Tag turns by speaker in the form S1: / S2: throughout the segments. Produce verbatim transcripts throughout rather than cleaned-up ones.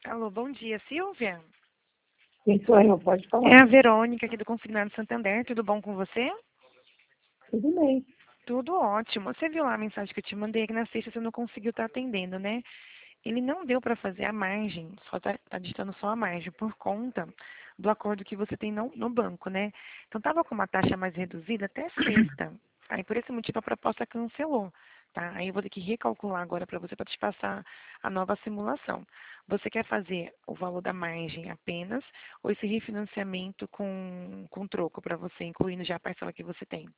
S1: Alô, bom dia, Silvia?
S2: Quem sou eu? Pode falar.
S1: É a Verônica aqui do Consignado Santander. Tudo bom com você?
S2: Tudo bem.
S1: Tudo ótimo. Você viu lá a mensagem que eu te mandei que na sexta você não conseguiu estar atendendo, né? Ele não deu para fazer a margem, só está tá digitando só a margem por conta do acordo que você tem no, no banco, né? Então estava com uma taxa mais reduzida até sexta. Aí por esse motivo a proposta cancelou, tá? Aí eu vou ter que recalcular agora para você para te passar a nova simulação. Você quer fazer o valor da margem apenas ou esse refinanciamento com, com troco para você, incluindo já a parcela que você tem?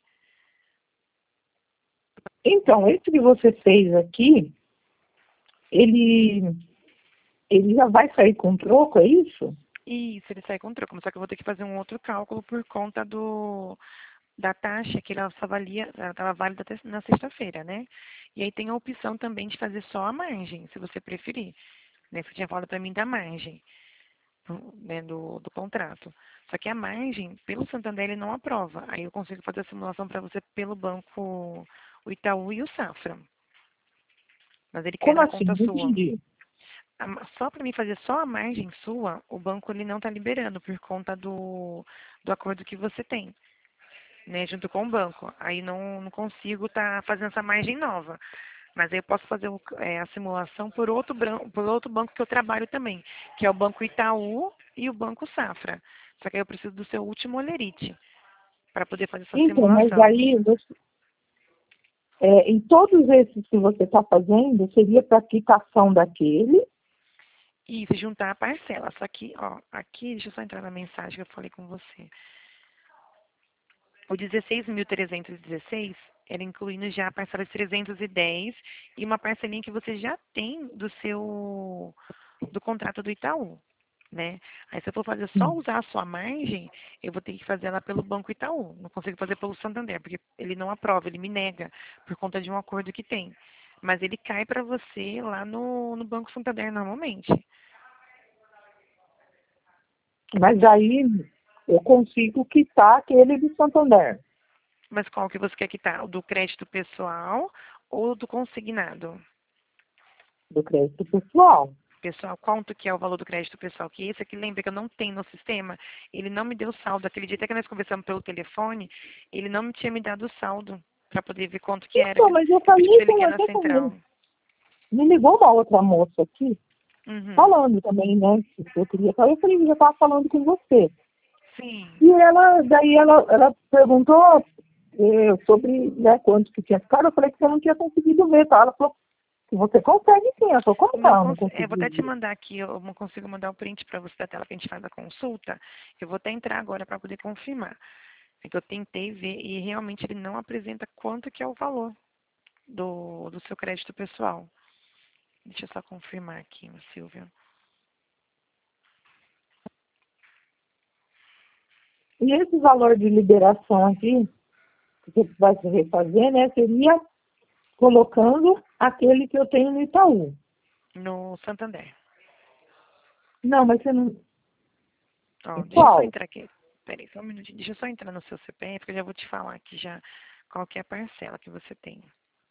S2: Então, esse que você fez aqui, ele, ele já vai sair com troco, é isso?
S1: Isso, ele sai com troco, mas só que eu vou ter que fazer um outro cálculo por conta do, da taxa que ela só valia, ela estava válida até na sexta-feira, né? E aí tem a opção também de fazer só a margem, se você preferir. Né? Você tinha falado para mim da margem, né, do, do contrato. Só que a margem, pelo Santander, ele não aprova. Aí eu consigo fazer a simulação para você pelo banco, o Itaú e o Safra. Mas ele cai
S2: Como
S1: na
S2: assim?
S1: conta
S2: Não
S1: sua.
S2: entendi.
S1: A- Só para mim fazer só a margem sua, o banco ele não está liberando por conta do, do acordo que você tem, né, junto com o banco. Aí não, não consigo estar fazendo essa margem nova. Mas aí eu posso fazer o- é, a simulação por outro, bran- por outro banco que eu trabalho também, que é o Banco Itaú e o Banco Safra. Só que aí eu preciso do seu último olerite para poder fazer essa
S2: Então, mas
S1: simulação.
S2: aí, você, é, em todos esses que você está fazendo, seria para quitação daquele?
S1: E se juntar a parcela. Só que, ó, aqui, deixa eu só entrar na mensagem que eu falei com você. O dezesseis mil trezentos e dezesseis era incluindo já a parcela de trezentos e dez e uma parcelinha que você já tem do seu do contrato do Itaú, né? Aí se eu for fazer só
S2: Sim.
S1: usar a sua margem, eu vou ter que fazer ela pelo Banco Itaú. Não consigo fazer pelo Santander, porque ele não aprova, ele me nega por conta de um acordo que tem. Mas ele cai para você lá no, no Banco Santander normalmente.
S2: Mas aí eu consigo quitar aquele do Santander,
S1: Mas qual que você quer quitar? O do crédito pessoal ou do consignado?
S2: do crédito pessoal.
S1: Pessoal, quanto que é o valor do crédito pessoal? Que esse aqui, lembra que eu não tenho no sistema, ele não me deu saldo. Aquele dia até que nós conversamos pelo telefone, ele não me tinha me dado saldo para poder ver quanto que era.
S2: Então,
S1: Que
S2: mas eu
S1: eu pedi
S2: falei
S1: para ele
S2: com
S1: ligar na
S2: até com ele.
S1: central.
S2: Me ligou uma outra moça aqui,
S1: Uhum.
S2: falando também, né, que eu queria falar. Eu falei, eu já estava falando com você.
S1: Sim.
S2: E ela, daí ela, ela perguntou eh, sobre, né, quanto que tinha ficado. Eu falei que você não tinha conseguido ver, tá? Ela falou que você consegue sim. Ela falou, como que
S1: Não,
S2: ela não
S1: cons- é, vou
S2: conseguiu
S1: até te
S2: ver?
S1: mandar aqui, eu não consigo mandar o print para você da tela que a gente faz a consulta. Eu vou até entrar agora para poder confirmar. É que eu tentei ver e realmente ele não apresenta quanto que é o valor do, do seu crédito pessoal. Deixa eu só confirmar aqui, Silvia.
S2: E esse valor de liberação aqui, que você vai se refazer, né, seria colocando aquele que eu tenho no Itaú.
S1: No Santander.
S2: Não, mas você não...
S1: Ó, deixa eu só
S2: Qual?
S1: entrar aqui. Peraí, só um minutinho. Deixa eu só entrar no seu C P F, que eu já vou te falar aqui já qual que é a parcela que você tem.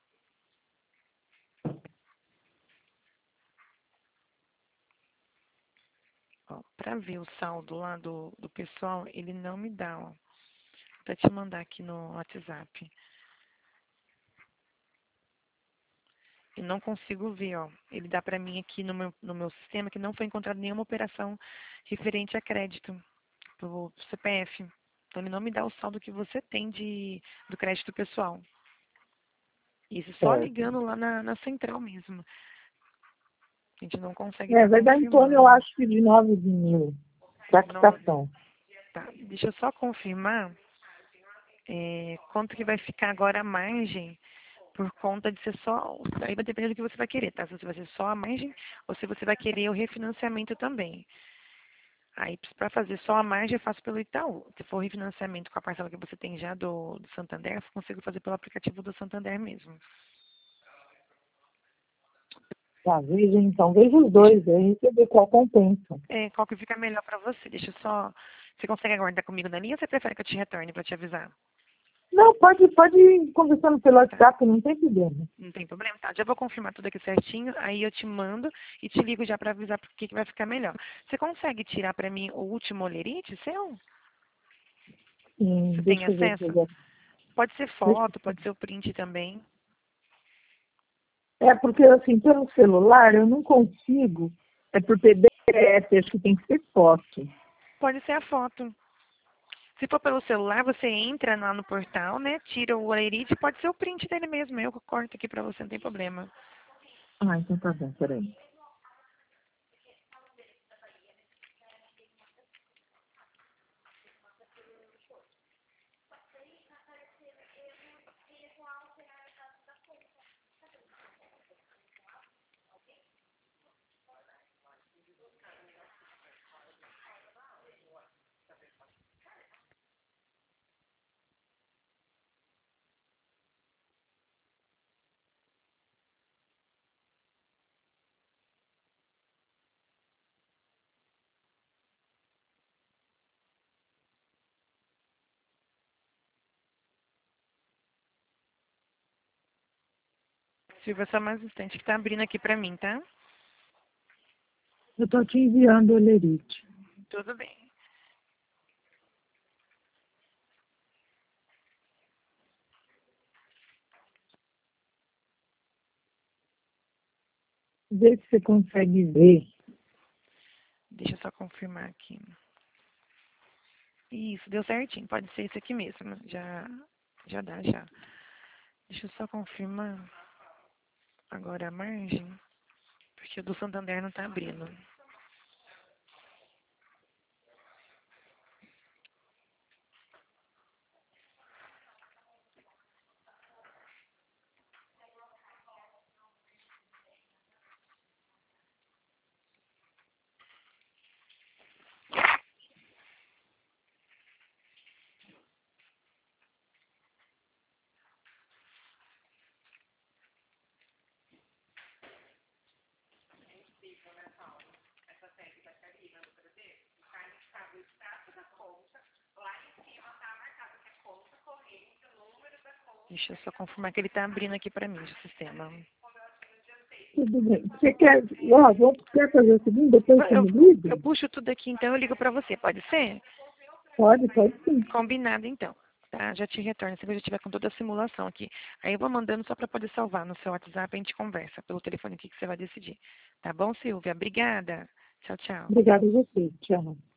S1: Ó, pra ver o saldo lá do, do pessoal, ele não me dá, ó. Vou até te mandar aqui no WhatsApp. Eu não consigo ver, ó. Ele dá pra mim aqui no meu, no meu sistema que não foi encontrada nenhuma operação referente a crédito do C P F. Então ele não me dá o saldo que você tem de, do crédito pessoal. Isso só
S2: Certo.
S1: ligando lá na, na central mesmo. A gente não consegue
S2: É,
S1: estar
S2: vai dar em torno, eu
S1: confirmando.
S2: acho que de nove mil para
S1: Nove.
S2: quitação.
S1: Tá. Deixa eu só confirmar é, quanto que vai ficar agora a margem por conta de ser só. Aí vai depender do que você vai querer, tá? Se você vai ser só a margem ou se você vai querer o refinanciamento também. Aí, para fazer só a margem, eu faço pelo Itaú. Se for refinanciamento com a parcela que você tem já do, do Santander, eu consigo fazer pelo aplicativo do Santander mesmo.
S2: Tá, veja então, veja os dois aí, você vê qual compensa.
S1: É, qual que fica melhor para você? Deixa eu só. Você consegue aguardar comigo na linha ou você prefere que eu te retorne para te avisar?
S2: Não, pode, pode ir conversando pelo
S1: Tá.
S2: WhatsApp, não tem problema.
S1: Não tem problema? Tá, já vou confirmar tudo aqui certinho, aí eu te mando e te ligo já para avisar porque que vai ficar melhor. Você consegue tirar para mim o último olerite seu?
S2: Sim,
S1: Você tem
S2: deixa eu ver se eu
S1: acesso?
S2: já...
S1: Pode ser
S2: deixa
S1: foto,
S2: eu-
S1: pode ser o print também.
S2: É porque, assim, pelo celular eu não consigo, é por P D F, acho que tem que ser foto.
S1: Pode ser a foto. Se for pelo celular, você entra lá no portal, né? Tira o olerite, pode ser o print dele mesmo. Eu corto aqui para você, não tem problema.
S2: Ah, então tá bom, peraí.
S1: Silvia, só mais um instante que tá abrindo aqui para mim, tá?
S2: Eu tô te enviando o olerite.
S1: Tudo bem.
S2: Vê se você consegue ver.
S1: Deixa eu só confirmar aqui. Isso, deu certinho. Pode ser esse aqui mesmo. Já, já dá, já. Deixa eu só confirmar agora a margem, porque o do Santander não tá abrindo. Deixa eu só confirmar que ele tá abrindo aqui pra mim, o sistema.
S2: Tudo bem. Você quer, ó, vamos, quer fazer o seguinte, depois você
S1: Eu,
S2: me liga?
S1: eu puxo tudo aqui, então eu ligo pra você. Pode ser?
S2: Pode, pode sim.
S1: Combinado, então. Tá? Já te retorno, se eu já estiver com toda a simulação aqui. Aí eu vou mandando só para poder salvar no seu WhatsApp, a gente conversa pelo telefone aqui que você vai decidir. Tá bom, Silvia? Obrigada. Tchau, tchau.
S2: Obrigada a você. Tchau.